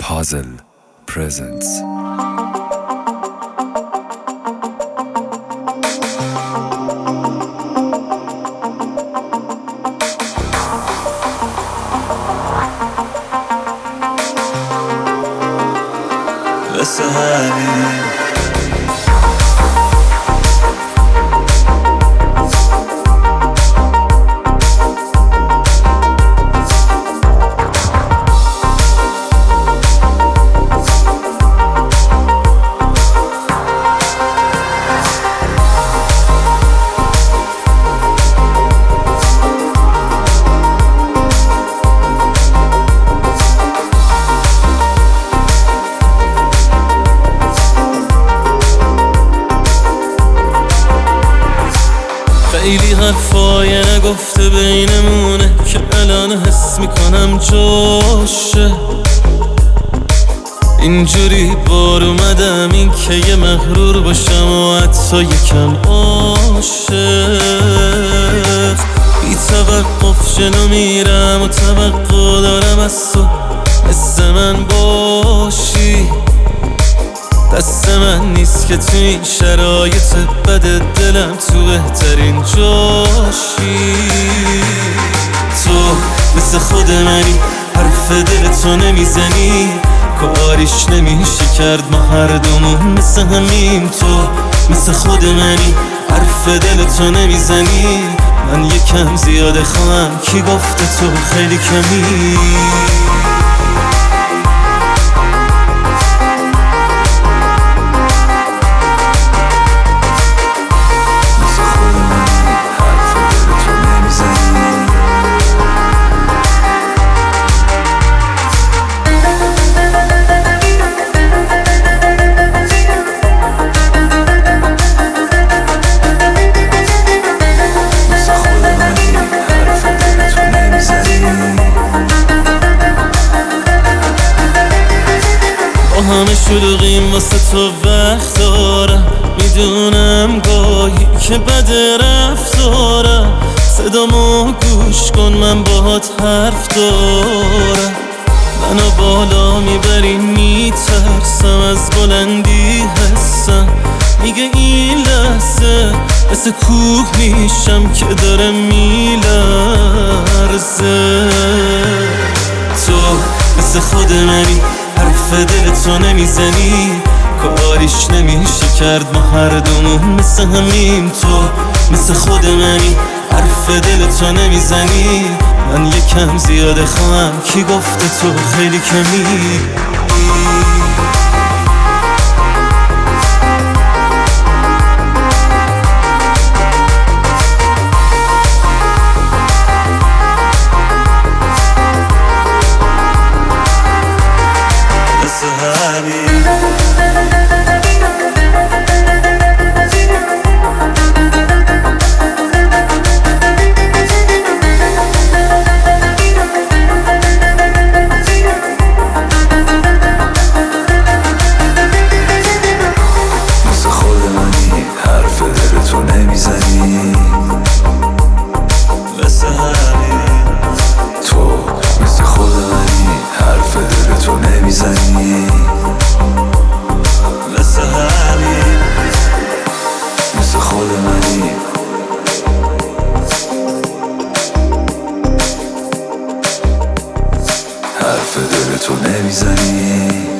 Puzzle presents. بس همین خیلی حرفای نگفته بینمونه که الان حس میکنم جاشه. اینجوری بار اومدم این که یه مغرور باشم و حتی یکم عاشق. بی توقف جلو میرم و توقع دارم از تو مثل من باشی. دست من نیست که تو این شرایط بد دلم تو بهترین جاشی. تو مثل خود منی، حرف دل تو نمیزنی، کاریش نمیشه کرد، ما هر دومون مثل همیم. تو مثل خود منی، حرف دل تو نمیزنی، من یکم زیاده خواهم، کی گفته تو خیلی کمی. همه شلوغیم واسه تو وقت دارم، میدونم گاهی که بد رفتارم. صدامو گوش کن من باهات حرف دارم. منو بالا میبری میترسم، از بلندی حسم میگه این لحظه مثل کوه میشم که داره میلرزه. تو مثل خود منی، حرف دل تو نمیزنی، کاریش نمیشه کرد، ما هر دومون مثل همیم. تو مثل خود منی، حرف دل تو نمیزنی، من یکم زیاده خواهم، کی گفته تو خیلی کمی. حرف دل تو نمیزنی.